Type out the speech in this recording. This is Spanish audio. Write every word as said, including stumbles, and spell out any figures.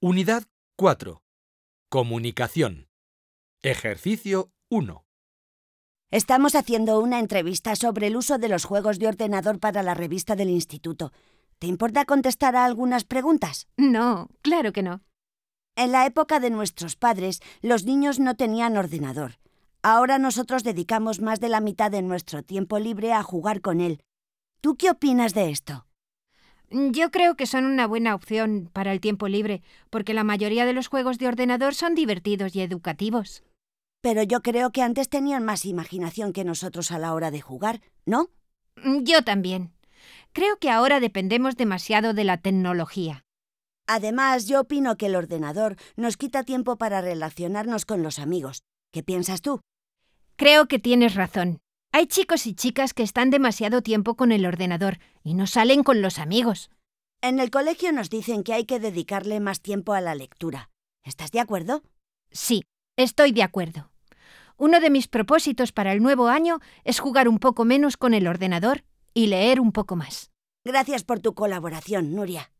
Unidad cuatro. Comunicación. Ejercicio uno. Estamos haciendo una entrevista sobre el uso de los juegos de ordenador para la revista del instituto. ¿Te importa contestar a algunas preguntas? No, claro que no. En la época de nuestros padres, los niños no tenían ordenador. Ahora nosotros dedicamos más de la mitad de nuestro tiempo libre a jugar con él. ¿Tú qué opinas de esto? Yo creo que son una buena opción para el tiempo libre, porque la mayoría de los juegos de ordenador son divertidos y educativos. Pero yo creo que antes tenían más imaginación que nosotros a la hora de jugar, ¿no? Yo también. Creo que ahora dependemos demasiado de la tecnología. Además, yo opino que el ordenador nos quita tiempo para relacionarnos con los amigos. ¿Qué piensas tú? Creo que tienes razón. Hay chicos y chicas que están demasiado tiempo con el ordenador y no salen con los amigos. En el colegio nos dicen que hay que dedicarle más tiempo a la lectura. ¿Estás de acuerdo? Sí, estoy de acuerdo. Uno de mis propósitos para el nuevo año es jugar un poco menos con el ordenador y leer un poco más. Gracias por tu colaboración, Nuria.